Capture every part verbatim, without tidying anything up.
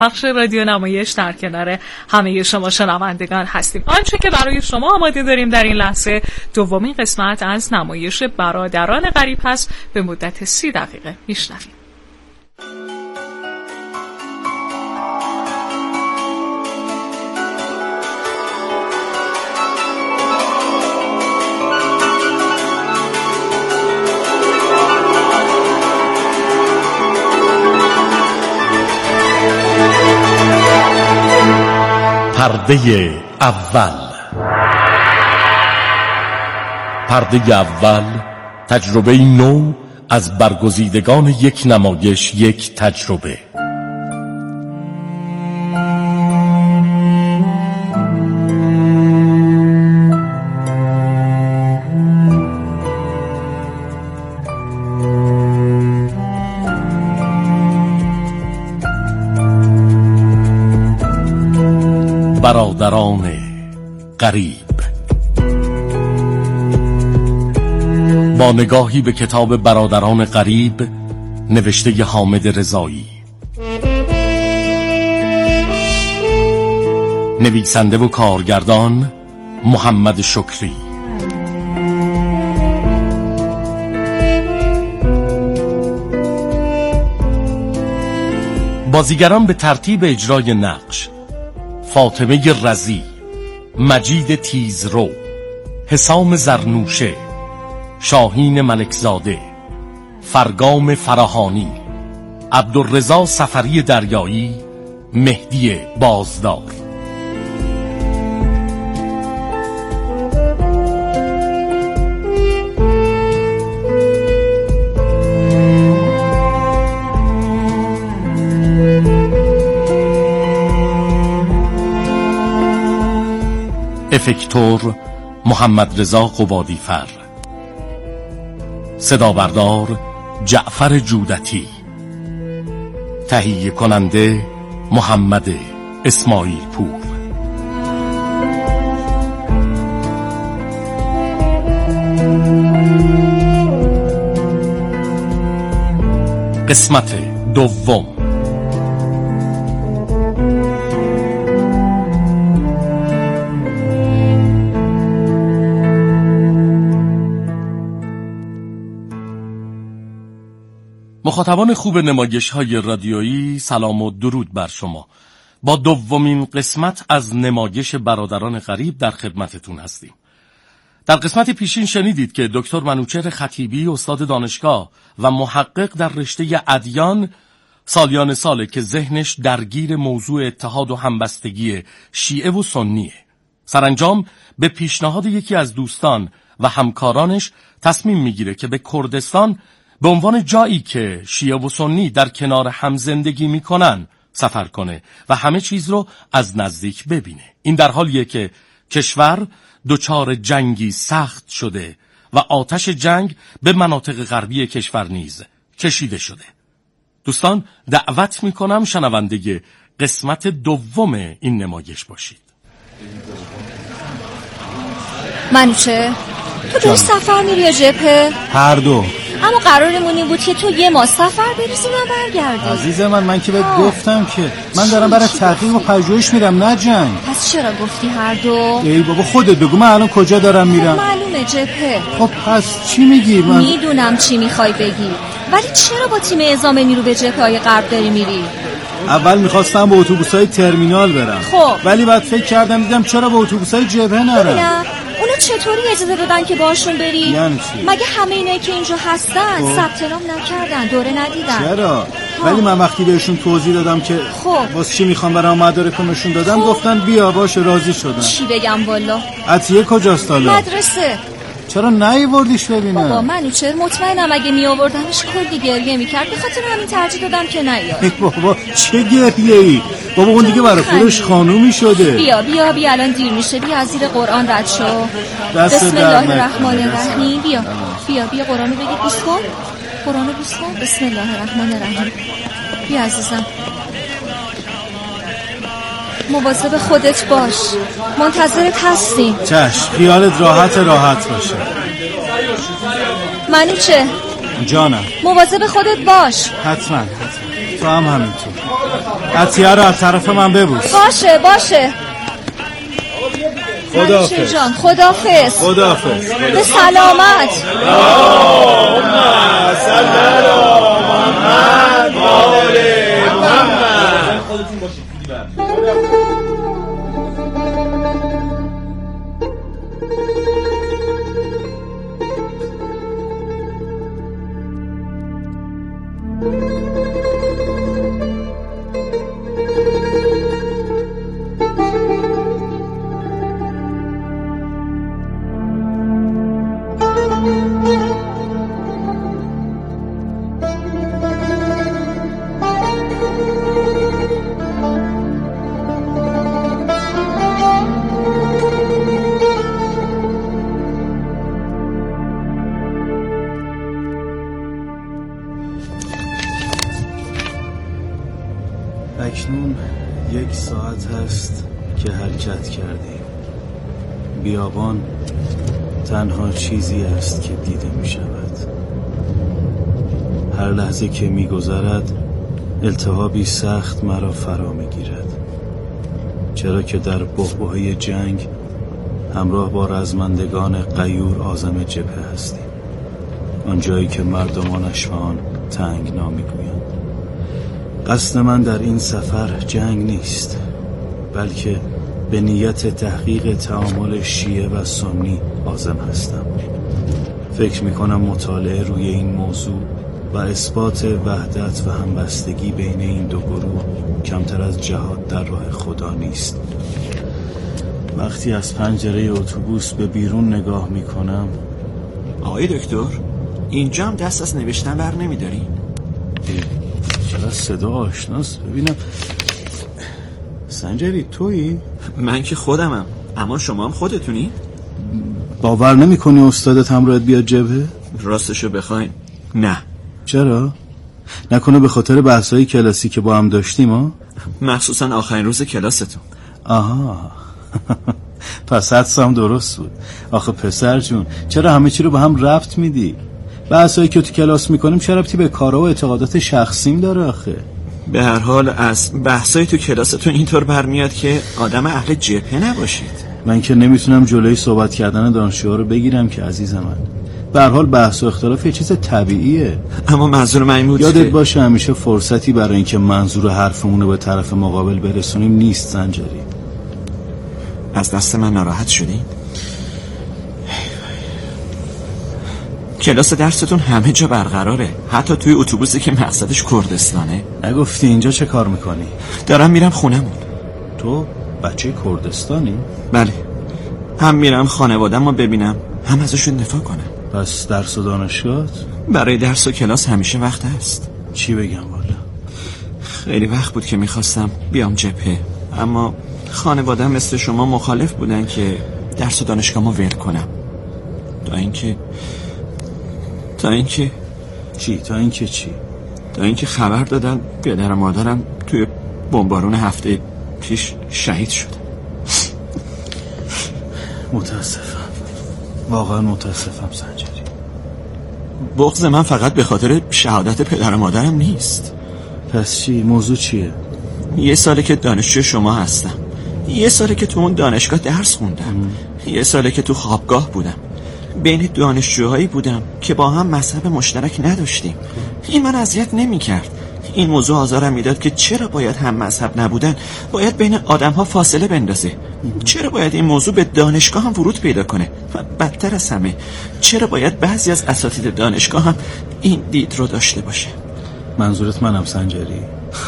بخش رادیو نمایش در کنار همه شما شنوندگان هستیم. آنچه که برای شما آماده داریم در این لحظه دومین قسمت از نمایش برادران غریب هست. به مدت سی دقیقه میشنویم. پرده اول. پرده اول تجربه نو از برگزیدگان یک نمایش، یک تجربه. برادران غریب. با نگاهی به کتاب برادران غریب نوشته حامد رضایی، نویسنده و کارگردان محمد شکری. بازیگران به ترتیب اجرای نقش: فاطمه رضی، مجید تیزرو، حسام زرنوشه، شاهین ملکزاده، فرگام فراهانی، عبدالرضا سفری دریایی، مهدی بازدار. افکتور محمد رضا قبادیفر. صدا بردار جعفر جودتی. تهیه کننده محمد اسماعیل پور. قسمت دوم. مخاطبان خوب نمایش‌های رادیویی، سلام و درود بر شما. با دومین قسمت از نمایش برادران غریب در خدمتتون هستیم. در قسمت پیشین شنیدید که دکتر منوچهر خطیبی، استاد دانشگاه و محقق در رشته ادیان، سالیان ساله که ذهنش درگیر موضوع اتحاد و همبستگی شیعه و سنیه. سرانجام به پیشنهاد یکی از دوستان و همکارانش تصمیم میگیره که به کردستان به عنوان جایی که شیعه و سنی در کنار هم زندگی میکنن سفر کنه و همه چیز رو از نزدیک ببینه. این در حالیه که کشور دچار جنگی سخت شده و آتش جنگ به مناطق غربی کشور نیز کشیده شده. دوستان، دعوت میکنم شنونده قسمت دوم این نمایش باشید. منوچه، تو داری سفر میری یا جبهه؟ هر دو. اما قرارمون این بود که تو یه ماه سفر بریزی و برگردی. عزیز من، من که بهت گفتم که من دارم برای تحقیق و پژوهش میرم، نه جنگ. پس چرا گفتی هر دو؟ ای بابا خودت بگو من الان کجا دارم میرم. خب معلومه جبهه. خب پس چی میگی؟ من میدونم چی میخوای بگی، ولی چرا با تیم اعزام نیرو به جبهه‌های غرب داری میری؟ اول میخواستم با اتوبوسای ترمینال برم، خب ولی بعد فکر کردم دیدم چرا با اتوبوسای جبهه نرم. اونا چطوری اجازه دادن که باشون بری؟ یعنی چی؟ مگه همه اینایی که اینجا هستن ثبت نام نکردن، دوره ندیدن؟ چرا؟ ولی من وقتی بهشون توضیح دادم که خب واسه چی میخوام برام مدارکشون دادم، خب گفتن بیا باشه، راضی شدن. چی بگم والا؟ عطیه کجاست حالا؟ مدرسه. چرا نیاوردیش ببینم؟ بابا منوچهر مطمئنم اگه می آوردمش کلی گریه میکرد، به خاطر همین ترجیح دادم که نیاد. بابا چه گریه‌ای؟ بابا اون دیگه برای خودش خانومی شده. بیا بیا بیا الان دیر میشه، بیا از زیر قرآن رد شو. بسم الله الرحمن الرحیم. بیا بیا بیا قرآنو بگید، بوس کن قرآنو بوس کن. بسم الله الرحمن الرحیم. بیا عزیزم، مواظب خودت باش، منتظرت هستیم. چشم، خیالت راحت راحت باشه. منوچه جانم، مواظب خودت باش. حتما حتما، تو هم همینطور. عطیه رو از طرف من ببوس. باشه باشه. خداحافظ جان خداحافظ. خداحافظ. به سلامت. اللهم صل علی محمد و آل محمد. خودتون باشید. اکنون یک ساعت هست که حرکت کردیم. بیابان تنها چیزی است که دیده می شود. هر لحظه که می گذرد التهابی سخت مرا فرا می گیرد، چرا که در بحبوحه جنگ همراه با رزمندگان غیور عازم جبهه هستیم، آنجایی که مردمانش و آن تنگنا می گویند. قصد من در این سفر جنگ نیست، بلکه به نیت تحقیق تعامل شیعه و سنی عازم هستم. فکر میکنم مطالعه روی این موضوع و اثبات وحدت و همبستگی بین این دو گروه کمتر از جهاد در راه خدا نیست. وقتی از پنجره اتوبوس به بیرون نگاه میکنم. آقای دکتر، اینجا هم دست از نوشتن بر نمیدارین؟ چرا صدا آشناست؟ ببینم. سنجری تویی؟ من که خودمم، اما شما هم خودتونی؟ باور نمی کنی استادت همراهت بیاد جبهه؟ راستشو بخواین نه. چرا؟ نکنه به خاطر بحثای کلاسی که با هم داشتیم ها؟ مخصوصا آخرین روز کلاستون. آها پس حدسم درست بود. آخه پسر جون، چرا همه چی رو به هم ربط میدی؟ بحثایی که تو کلاس میکنیم چه ربطی به کارا و اعتقادات شخصیم داره آخه؟ به هر حال از بحثای تو کلاستون اینطور برمیاد که آدم اهل جبهه نباشید. من که نمیتونم جلوی صحبت کردن دانشجوها رو بگیرم که عزیز من. به هر حال بحث و اختلاف یه چیز طبیعیه. اما منظور من این بود یادت که... باشه همیشه فرصتی برای اینکه منظور حرفمون رو به طرف مقابل برسونیم نیست سنجری. از دست من ناراحت شدین؟ کلاس درستون همه جا برقراره، حتی توی اتوبوسی که مقصدش کردستانه. نگفتی اینجا چه کار میکنی؟ دارم میرم خونمون. تو بچه کردستانی؟ بله، هم میرم خانوادم رو ببینم، هم ازشون دفاع کنم. پس درس و دانشگاهت؟ برای درس و کلاس همیشه وقت هست. چی بگم والا؟ خیلی وقت بود که میخواستم بیام جبهه، اما خانوادم مثل شما مخالف بودن که درس و دانشگاهمو ول کنم. تا اینکه تا اینکه چی؟ تا اینکه چی؟ تا اینکه خبر دادن پدر و مادرم توی بمبارون هفته پیش شهید شد. متاسفم، واقعا متاسفم سنجری. بغض من فقط به خاطر شهادت پدر و مادرم نیست. پس چی؟ موضوع چیه؟ یه ساله که دانشجو شما هستم، یه ساله که تو اون دانشگاه درس خوندم، ام. یه ساله که تو خوابگاه بودم، بین دانشجوهایی بودم که با هم مذهب مشترک نداشتیم. این من اذیت نمی کرد. این موضوع آزارم میداد که چرا باید هم مذهب نبودن باید بین آدم ها فاصله بندازه. چرا باید این موضوع به دانشگاه هم ورود پیدا کنه و بدتر از همه چرا باید بعضی از اساتید دانشگاه هم این دید رو داشته باشه. منظورت منم سنجری؟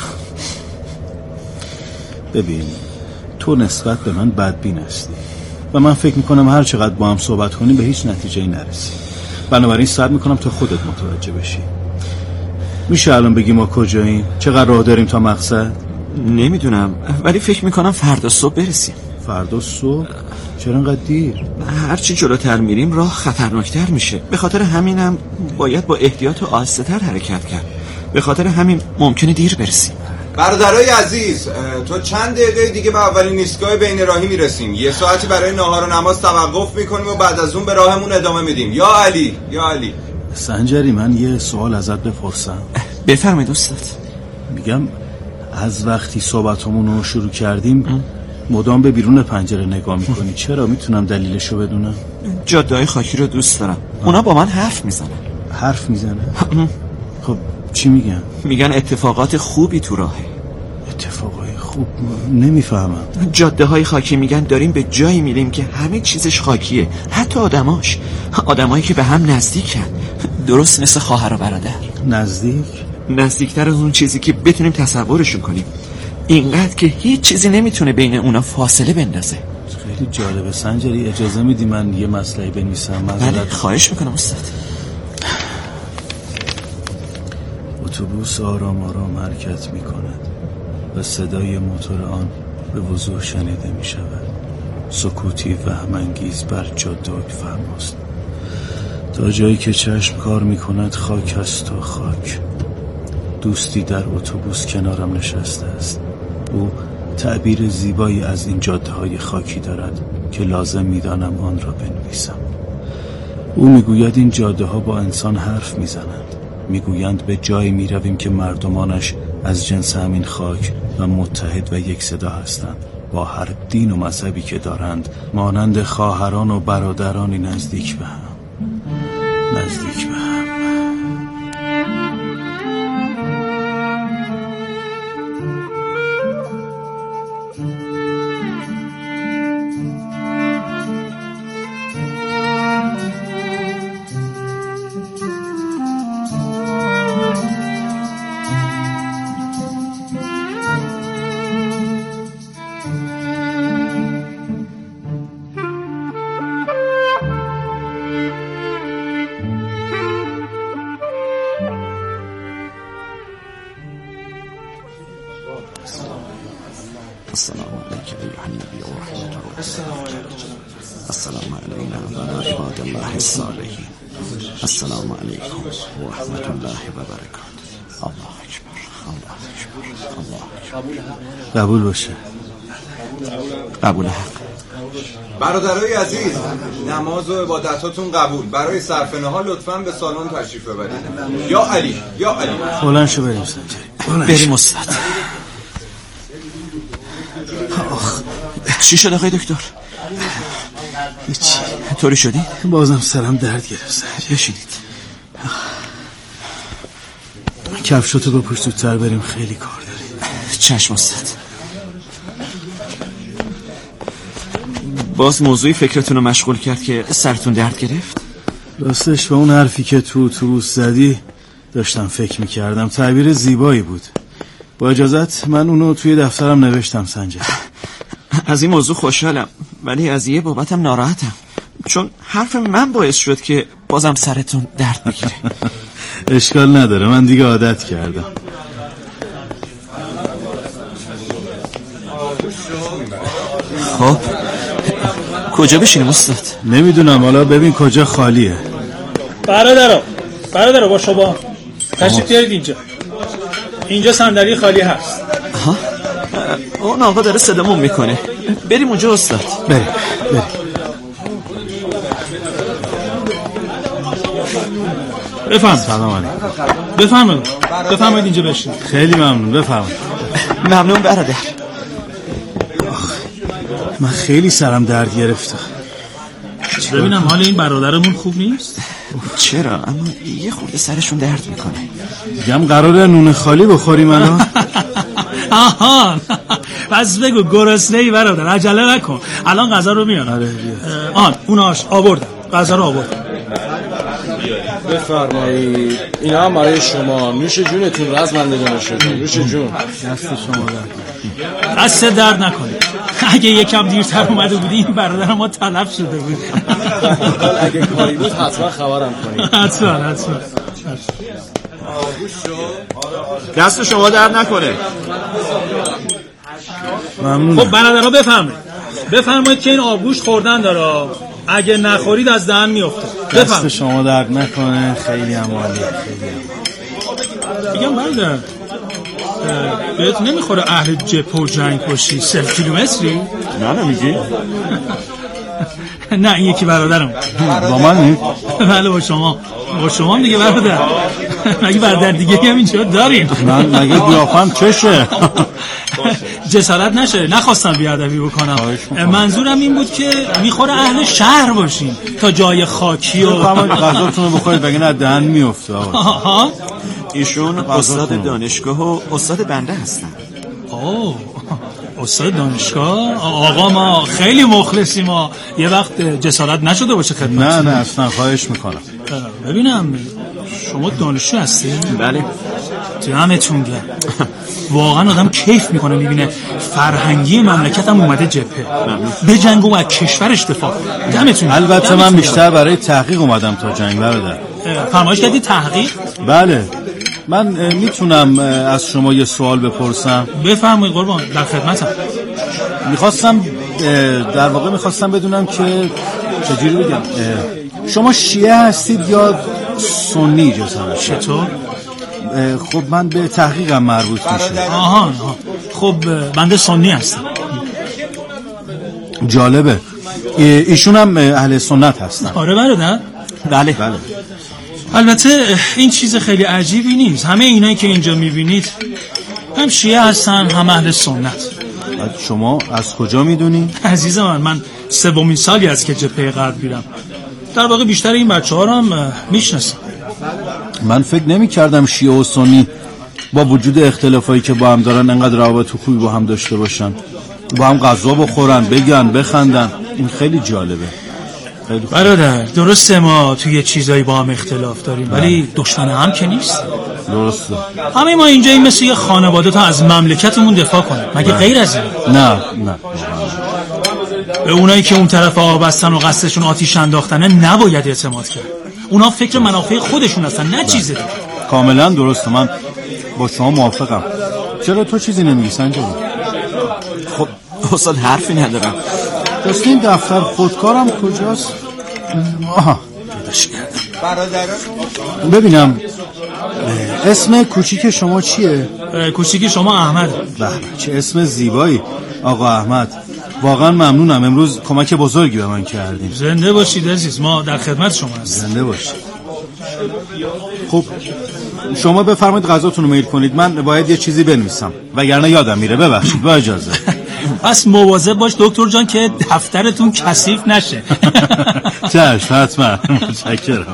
ببین، تو نسبت به من بدبین هستی و من فکر میکنم هر چقدر با هم صحبت کنیم به هیچ نتیجه‌ای نرسیم. بنابراین سعی میکنم تا خودت متوجه بشی. میشه الان بگی ما کجاییم؟ چقدر راه داریم تا مقصد؟ نمیدونم، ولی فکر میکنم فردا صبح برسیم. فردا صبح؟ چرا انقدر دیر؟ هرچی جلوتر میریم راه خطرناکتر میشه. به خاطر همینم باید با احتیاط و آهسته‌تر حرکت کرد. به خاطر همین ممکنه دیر برسیم. برادرای عزیز، تو چند دقیقه دیگه به اولین ایستگاه بین راهی میرسیم. یه ساعتی برای نهار و نماز توقف میکنیم و بعد از اون به راهمون ادامه میدیم. یا علی، یا علی. سنجری، من یه سوال ازت بپرسم؟ بفرمایید استاد. میگم از وقتی صحبتمون رو شروع کردیم مدام به بیرون پنجره نگاه میکنی. چرا؟ میتونم دلیلشو بدونم؟ جاده‌های خاکی رو دوست دارم. اونا با من حرف میزنن. حرف میزنن؟ خب چی میگن؟ میگن اتفاقات خوبی تو راهه. اتفاقای خوب؟ نمیفهمم. جاده‌های خاکی میگن داریم به جایی میریم که همه چیزش خاکیه، حتی آدماش. آدمایی که به هم نزدیکن، درست مثل خواهر و برادر. نزدیک؟ نزدیکتر از اون چیزی که بتونیم تصورشون کنیم، اینقدر که هیچ چیزی نمیتونه بین اونا فاصله بندازه. خیلی جالبه. سنجری اجازه میدی من یه مسئله بنویسم؟ بله خواهش میکنم استاد. اتوبوس آرام آرام حرکت میکند و صدای موتور آن به وضوح شنیده میشود. سکوتی وهم‌انگیز بر جاده فرماست. تا جایی که چشم کار میکند خاک است و خاک. دوستی در اتوبوس کنارم نشسته است. او تعبیر زیبایی از این جاده های خاکی دارد که لازم میدانم آن را بنویسم. او میگوید این جاده ها با انسان حرف میزنند. میگویند به جایی میرویم که مردمانش از جنس همین خاک و متحد و یک صدا هستند، با هر دین و مذهبی که دارند، مانند خواهران و برادرانی نزدیک به هم. نزدیک به هم. السلام عليك أيها النبي ورحمة الله السلام علينا وعلى عباد الله الصالحين السلام عليكم ورحمة الله وبركاته. الله أكبر الله أكبر الله أكبر. قبول باشه. قبول حق. برادرای عزیز، نماز و عبادتاتون قبول. برای صرف نهار لطفاً به سالن تشریف ببرید. یا علی یا علی. بلند شو بریم سنجری. بریم استاد. آخ چی شد آقای دکتر؟ هیچی. طوری شدی؟ بازم سرم درد گرفت. بشینید. کفشاتو بپوش زودتر بریم، خیلی کار داریم. چشم استاد. باز موضوعی فکرتون رو مشغول کرد که سرتون درد گرفت؟ راستش به اون حرفی که تو اتوبوس زدی داشتم فکر میکردم. تعبیر زیبایی بود. با اجازت من اونو توی دفترم نوشتم سنجر. از این موضوع خوشحالم، ولی از یه بابتم ناراحتم، چون حرف من باعث شد که بازم سرتون درد بگیره. اشکال نداره، من دیگه عادت کردم. خب کجا بشینیم استاد؟ نمیدونم، حالا ببین کجا خالیه. برادرها برادرها با شما تشریف بیارید اینجا. اینجا صندلی خالی هست. ها؟ اون آقا داره صدامون میکنه. بریم اونجا استاد. بریم بریم. بفهم. سلام علیکم. بفرمایید بفرمایید اینجا بشین. خیلی ممنون. بفرمایید. ممنون برادر. من خیلی سرم درد گرفته. ببینم حال این برادرمون خوب نیست؟ چرا؟ اما یه خورده سرشون درد میکنه. میگم قراره نون خالی بخوریم الان. آها پس بگو گرسنه‌ای برادر، عجله نکن، الان غذا رو میارم. آره بیا. آن اوناش آوردم، غذا رو آوردم. بفرمایید. اینا هم برای شما. نوش جونتون رزمندگان شما. نوش جون. دست شما درد. دست درد نکنید. اگه یکم دیرتر اومده بودی این برادر ما تلف شده بود. اگه کاری بود حتما خبرم کنید. حتما حتما. دست شما درد نکنه. ممنون. خب برادرها بفرمایید بفرمایید که این آبگوشت خوردن داره، اگه نخورید از دهن میفته. دست شما درد نکنه. خیلی هم عالی. میگم برادر بهت نمیخوره اهل جبهه و جنگ باشی؟ صفر کیلومتری؟ نه نمیگی؟ نه این یکی برادرم. با من؟ بله با شما. با شما دیگه برادر. مگه برادر دیگه هم اینجا داریم؟ من مگه بیافم چشه؟ جسارت نشه، نخواستم بیادبی بکنم. منظورم این بود که میخوره اهل شهر باشین تا جای خاکی و غذاتون رو بخورید بگه نه دهن میفته. ایشون استاد دانشگاه و استاد بنده هستن. اوه استاد دانشگاه؟ آقا ما خیلی مخلصیم. ما یه وقت جسارت نشده باشه خدمت. نه نه اصلا خواهش میکنم. ببینم شما دانشجو هستین؟ بله. دمتون گرم. واقعا آدم کیف میکنه میبینه فرهنگی مملکتم اومده جبهه به جنگ و از کشورش دفاع. دمتون. البته من بیشتر برای تحقیق اومدم تا جنگ برادر. فرمایش کردی تحقیق؟ بله. من میتونم از شما یه سوال بپرسم؟ بفرمایید قربان، در خدمتم. میخواستم در واقع میخواستم بدونم که چجوری بگم، شما شیعه هستید یا سنی جسارت؟ چطور؟ خب من به تحقیقم مربوط میشه. آها آها. خب بنده سنی هستم. جالبه. ایشون هم اهل سنت هستن؟ آره برادر. بله بله. البته این چیز خیلی عجیبی نیست. همه اینایی که اینجا میبینید هم شیعه هستن هم اهل سنت. شما از کجا میدونی؟ عزیز من من سومین سالی است که جبهه غرب میرم. در واقع بیشتر این بچه ها رو هم میشناسم. من فکر نمی کردم شیعه و سنی با وجود اختلافایی که با هم دارن انقدر روابط خوبی با هم داشته باشن، با هم غذا بخورن، بگن، بخندن. این خیلی جالبه. خیلی برادر درسته ما توی چیزایی با هم اختلاف داریم ولی دشمن هم که نیست. درسته. همه ما اینجا این مثل یه خانواده تا از مملکتمون دفاع کنیم. مگه غیر از این؟ نه نه. به اونایی که اون طرف آب بستن و قصدشون آتیش انداختنه نباید اعتماد کرد. اونا فکر منافع خودشون هستن نه چیز دیگه. کاملا درسته. من با شما موافقم. چرا تو چیزی نمیگی سنجا؟ خب استاد حرفی ندارم. دست این دفتر خودکارم کجاست؟ آها پیداش کردم. ببینم اسم کوچیک شما چیه؟ کوچیک شما احمد. به چه اسم زیبایی آقا احمد. واقعا ممنونم. امروز کمک بزرگی به من کردیم. زنده باشید عزیز. ما در خدمت شما هستیم. زنده باشید. خب شما بفرمایید غذاتون رو میل کنید. من باید یه چیزی بنویسم وگرنه یادم میره. ببخشید با اجازه. پس مواظب باش دکتر جان که دفترتون کثیف نشه. چشم حتما. متشکرم.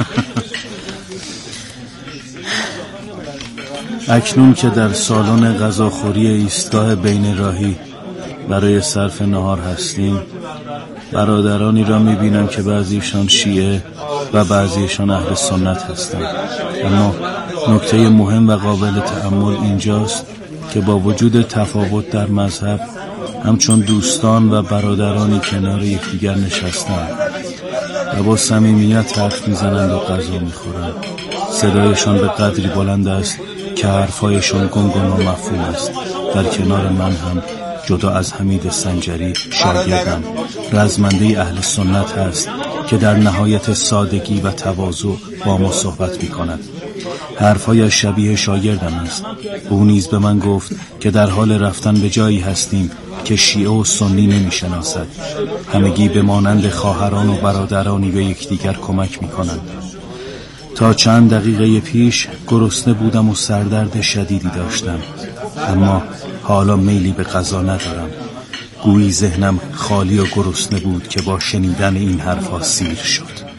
اکنون که در سالن غذاخوری ایستگاه بین راهی برای صرف نهار هستیم، برادرانی را میبینم که بعضیشان شیعه و بعضیشان اهل سنت هستند. اما نکته مهم و قابل تأمل اینجاست که با وجود تفاوت در مذهب همچون دوستان و برادرانی کنار یکدیگر نشستند و با صمیمیت حرف میزنند و غذا میخورند. صدایشان به قدری بلند است که حرفایشان گنگ و نامفهوم است. در کنار من هم جدا از حمید سنجری شاگردم، رزمنده اهل سنت هست که در نهایت سادگی و تواضع با ما صحبت می کند. حرفای شبیه شاگردم است. او نیز به من گفت که در حال رفتن به جایی هستیم که شیعه و سنی نمی شناسد. همگی به مانند خواهران و برادرانی به یکدیگر کمک می کنند. تا چند دقیقه پیش گرسنه بودم و سردرد شدیدی داشتم، اما حالا میلی به غذا ندارم. گویی ذهنم خالی و گرسنه بود که با شنیدن این حرفا سیر شد.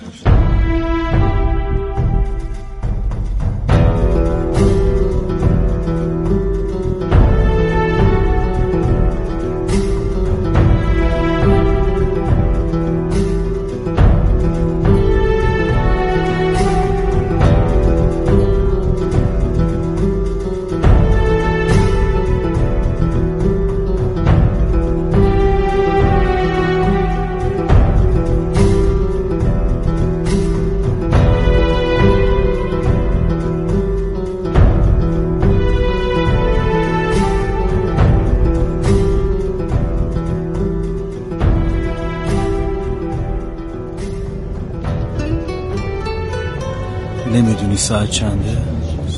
نمیدونی ساعت چنده؟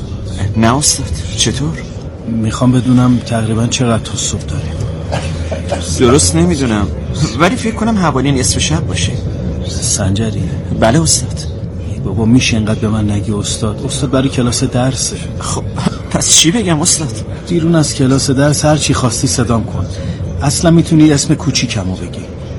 نه استاد. چطور؟ میخوام بدونم تقریبا چقدر تا صبح داریم. درست نمیدونم، ولی فکر کنم حوالی نصف شب باشه. سنجری؟ بله استاد. بابا میشه اینقدر به من نگی استاد؟ استاد برای کلاس درسه. خب پس چی بگم استاد؟ دیرون از کلاس درس هر چی خواستی صدام کن. اصلا میتونی اسم کوچیکمو بگی.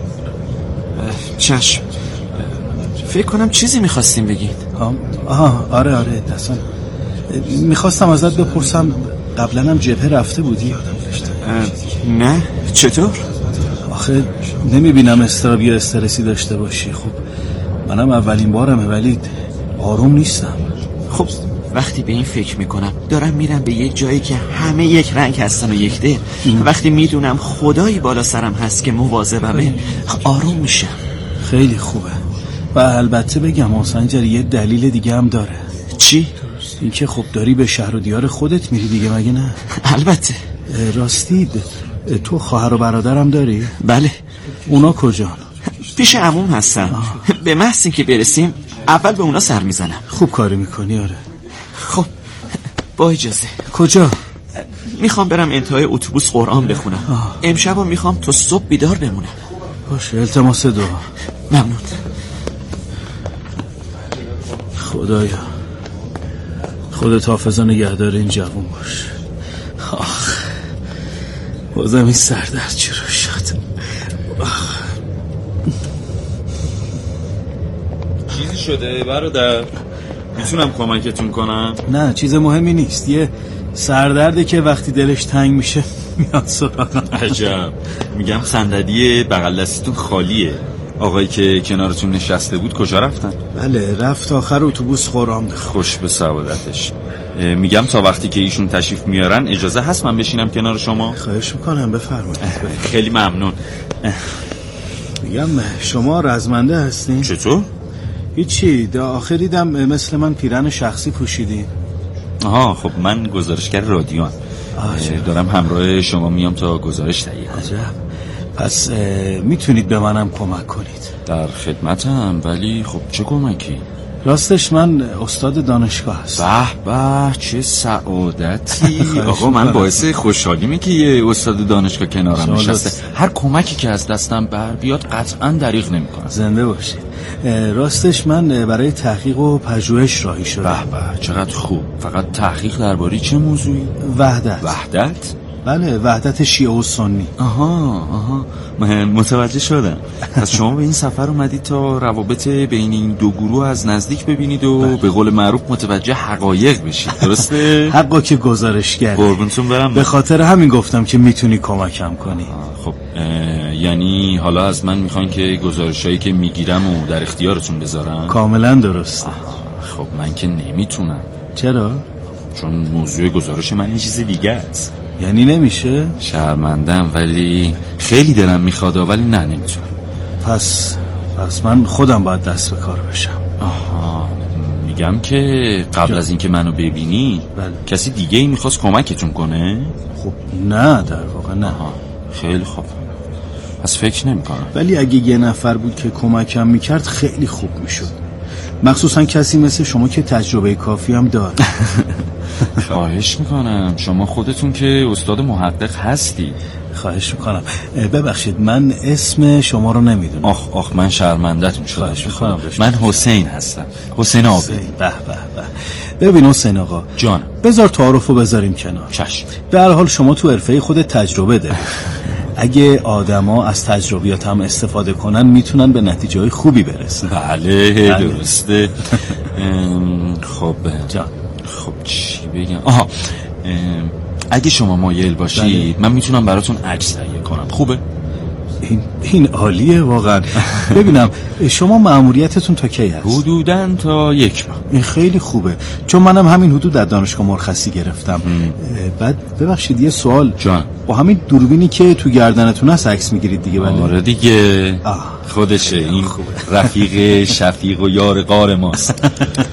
چشم. فکر کنم چیزی میخواستیم بگید. آها آره آره دستان میخواستم ازت بپرسم قبلا هم جبهه رفته بودی؟ نه چطور؟ آخه نمیبینم استرابی یا استرسی داشته باشی. خب منم اولین بارمه ولی آروم نیستم. خب وقتی به این فکر میکنم دارم میرم به یک جایی که همه یک رنگ هستن و یک دل، وقتی میدونم خدایی بالا سرم هست که مواظبمه آروم میشم. خیلی خوبه. و البته بگم سنجری یه دلیل دیگه هم داره. چی؟ اینکه خب داری به شهر و دیار خودت میری دیگه، مگه نه؟ البته. راستی تو خواهر و برادرم داری؟ بله. اونا کجا؟ پیش عموم هستن. به محض اینکه برسیم اول به اونا سر میزنم. خوب کاری میکنی. آره. خب با اجازه. کجا؟ میخوام برم انتهای اتوبوس قرآن بخونم. امشبا میخوام تا صبح بیدار بمونم. باشه التماس دعا. ممنون. خدایا خودت حافظ و نگهدار این جوون باش. آخ بازم این سردرد چی رو شد. آخ. چیزی شده برادر؟ میتونم کمکتون کنم؟ نه چیز مهمی نیست، یه سردرده که وقتی دلش تنگ میشه میاد سراغم. عجب. میگم صندلی بغل دستتون خالیه. آقایی که کنارتون نشسته بود کجا رفتن؟ بله رفت آخر اتوبوس قرآن بخون. خوش به سعادتش. میگم تا وقتی که ایشون تشریف میارن اجازه هست من بشینم کنار شما؟ خواهش میکنم بفرمایید. خیلی ممنون. میگم شما رزمنده هستین؟ چطور؟ هیچی، دا آخر دیدم مثل من پیرن شخصی پوشیدین. آها خب من گزارشگر رادیوام. دارم همراه شما میام تا گزارش تهیه کنم. عجب. پس میتونید به منم کمک کنید. در خدمتم، ولی خب چه کمکی؟ راستش من استاد دانشگاه هستم. به به چه سعادتی. آقا من باعث خوشحالیمه که یه استاد دانشگاه کنارم نشسته. هر کمکی که از دستم بر بیاد قطعا دریغ نمی‌کنم. زنده باشید. راستش من برای تحقیق و پژوهش راهی شدم. به به چقدر خوب. فقط تحقیق درباره چه موضوعی؟ وحدت. وحدت؟ بله وحدت شیعه و سنی. آها آها متوجه شدم. پس شما به این سفر اومدید تا روابط بین این دو گروه از نزدیک ببینید و بله. به قول معروف متوجه حقایق بشید، درسته؟ حقا که گزارشگری. قربونتون برم. به خاطر همین گفتم که میتونی کمکم کنی. خب یعنی حالا از من میخوان که گزارشایی که میگیرم و در اختیارتون بذارم؟ کاملا درست. خب من که نمیتونم. چرا؟ چون موضوع گزارش من یه چیز دیگه است. یعنی نمیشه؟ شرمندم ولی خیلی دلم میخواد ولی نه نمیتونم. پس پس من خودم باید دست به کار بشم. آها میگم که قبل جا. از اینکه منو ببینی بله. کسی دیگه ای میخواست کمکتون کنه؟ خب نه در واقع نه. آها. خیلی خوب. پس فکر نمیکنم. ولی اگه یه نفر بود که کمکم میکرد خیلی خوب میشد، مخصوصا کسی مثل شما که تجربه کافی هم داره. خواهش میکنم. شما خودتون که استاد محقق هستی. خواهش میکنم. ببخشید من اسم شما رو نمیدونم. آخ آخ من شرمندت میشم. خواهش میکنم. من حسین هستم. حسین آبی. به به به. ببین حسین آقا جان، بذار تعارفو بذاریم کنار. چشم. به هر حال شما تو حرفه خودت تجربه داری. اگه آدما از تجربیات هم استفاده کنن میتونن به نتیجه‌های خوبی برسن. بله, بله. درسته. خب جان خب چی بگم؟ آها اگه شما مایل باشید بله. من میتونم براتون عکس تهیه کنم. خوبه؟ این این عالیه واقعا. ببینم شما مأموریتتون تا کی هست؟ حدوداً تا یک ماه. این خیلی خوبه چون منم همین حدود در دانشگاه مرخصی گرفتم. بعد ببخشید یه سوال جان، با همین دوربینی که تو گردنتون هست عکس میگیرید دیگه؟ بله آره دیگه. آه. خودشه این رفیق شفیق و یار غار ماست.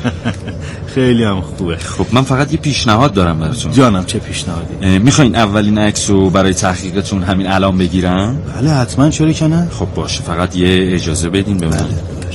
خیلی هم خوبه. خب من فقط یه پیشنهاد دارم براتون. جانم چه پیشنهادی؟ میخواین اولین عکس رو برای تحقیقتون همین الان بگیرم؟ بله حتما، چرا که نه. خب باشه فقط یه اجازه بدین به من. بله.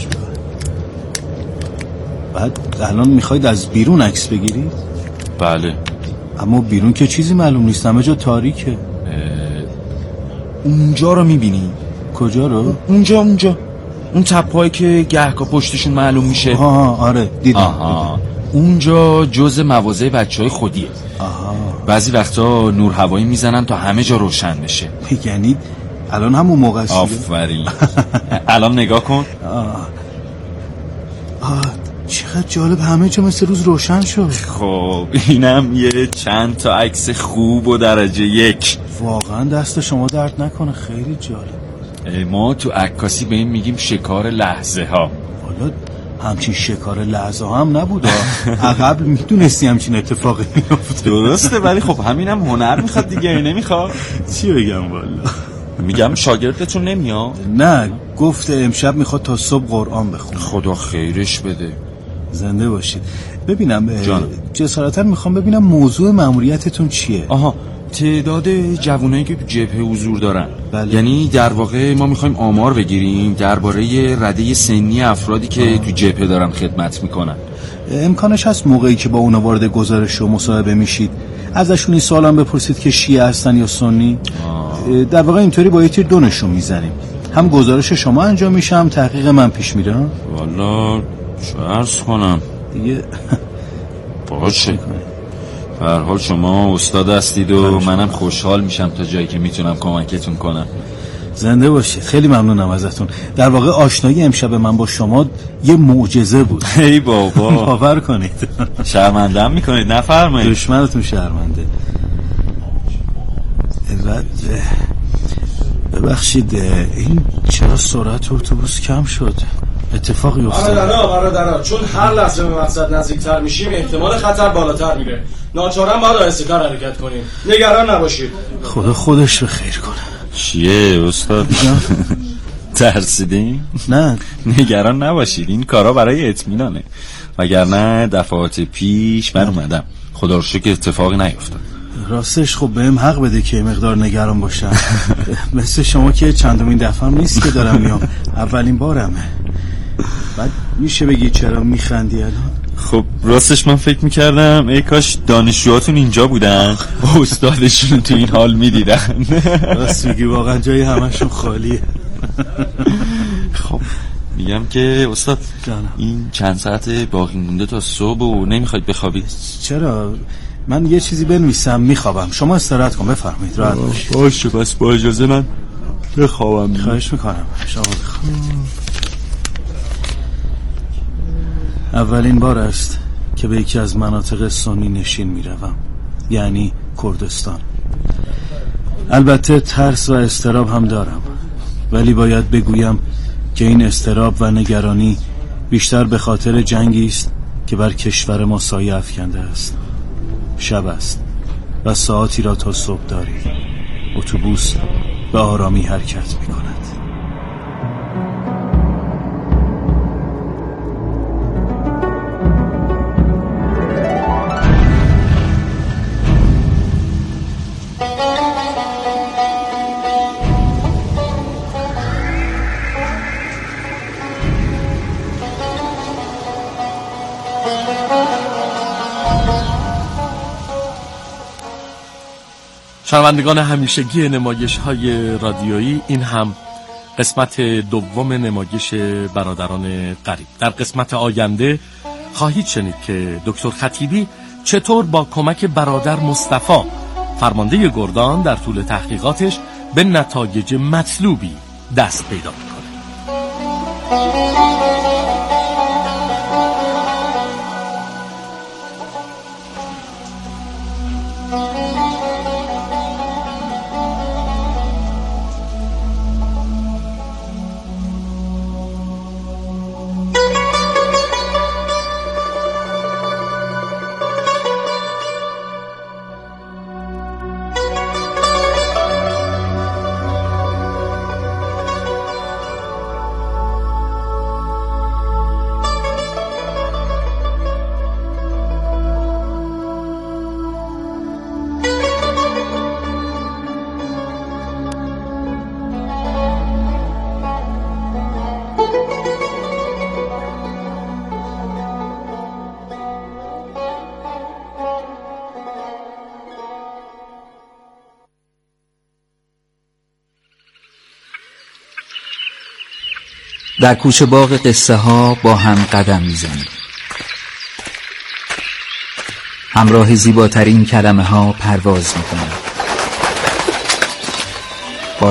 بعد الان میخواید از بیرون عکس بگیرید؟ بله. اما بیرون که چیزی معلوم نیست، همه جا تاریکه. اونجا رو میبینی؟ کجا رو؟ اونجا اونجا اون تپه‌ای که گهگاه پشتشون معلوم میشه. آها آره دیدم. آها اونجا جزء مواضع بچهای خودیه. آها بعضی وقتا نور هوایی میزنن تا همه جا روشن بشه. یعنی الان همون موقع است. آفرین. الان نگاه کن. آه. آه چقدر جالب، همه جا مثل روز روشن شد. خب اینم یه چند تا عکس خوب و درجه یک. واقعا دست شما درد نکنه، خیلی جالب. ما تو عکاسی به این میگیم شکار لحظه ها. حالا همچین شکار لحظه ها هم نبود. عقب میدونستی همچین اتفاقی میفته. درسته، ولی خب همینم هنر میخواد دیگه. نمیخواد چی بگم والا؟ میگم شاگردتون نمیاد؟ نه گفته امشب میخواد تا صبح قرآن بخونه. خدا خیرش بده. زنده باشید. ببینم جسارتا میخوام ببینم موضوع مأموریتتون چیه. آها تعداد جوانایی که تو جبهه حضور دارن. بله. یعنی در واقع ما میخوایم آمار بگیریم درباره رده سنی افرادی که آه. تو جبهه دارن خدمت میکنن. امکانش هست موقعی که با اونا وارد گزارش و مصاحبه میشید ازشون این سوالم بپرسید که شیعه هستن یا سنی؟ آه. در واقع اینطوری با یه تیر دو نشون میزنیم، هم گزارش شما انجام میشه هم تحقیق من پیش میره. والا چه عرض کنم دیگه. باشه به هر حال شما استاد هستید و منم خوشحال میشم تا جایی که میتونم کمکتون کنم. زنده باشید، خیلی ممنونم ازتون. در واقع آشنایی امشب من با شما یه معجزه بود. ای بابا باور کنید. شرمنده‌ام میکنید، نفرمایید. دشمنتون شرمنده. ببخشید این چرا سرعت اتوبوس کم شد؟ اتفاقی افتاد؟ برادرها برادرها چون هر لحظه به مقصد نزدیکتر میشیم احتمال خطر بالاتر میره. ناچارا باید آهسته‌تر حرکت کنیم. نگران نباشید. خدا خودش رو خیر کنه. چیه استاد؟ ترسیدین؟ نه نگران نباشید، این کارا برای اطمینانه، وگرنه دفعات پیش من اومدم، خدا رو شکر اتفاقی نیفتاد. راستش خب بهم حق بده که مقدار نگران باشم. مثل شما که چندمین دفعه نیست که دارم میام، اولین بارمه. بعد میشه بگی چرا میخندی الان؟ خب راستش من فکر میکردم ای کاش دانشجوهاتون اینجا بودن و استادشون تو این حال میدیدن. راست میگی، واقعا جای همشون خالیه. خب میگم که استاد جانم. این چند ساعت باقی مونده تا صبح و نمیخواید بخوابید؟ چرا؟ من یه چیزی بنویسم میخوابم، شما استراحت کن، بفرمایید راحت باشید. باشه بس با اجازه من بخوابم. خواهش میکنم شما بخواب. اولین بار است که به یکی از مناطق سنی نشین میروم، یعنی کردستان. البته ترس و اضطراب هم دارم، ولی باید بگویم که این اضطراب و نگرانی بیشتر به خاطر جنگی است که بر کشور ما سایه افکنده است. شب است و ساعتی را تا صبح داریم. اتوبوس به آرامی حرکت می کند. شنوندگان همیشگی نمایش های رادیویی، این هم قسمت دوم نمایش برادران غریب. در قسمت آینده خواهید شنید که دکتر خطیبی چطور با کمک برادر مصطفی فرمانده گردان در طول تحقیقاتش به نتایج مطلوبی دست پیدا میکنه. در کوچه باغ قصه ها با هم قدم میزنیم. همراه زیباترین کلمه ها پرواز میکنیم.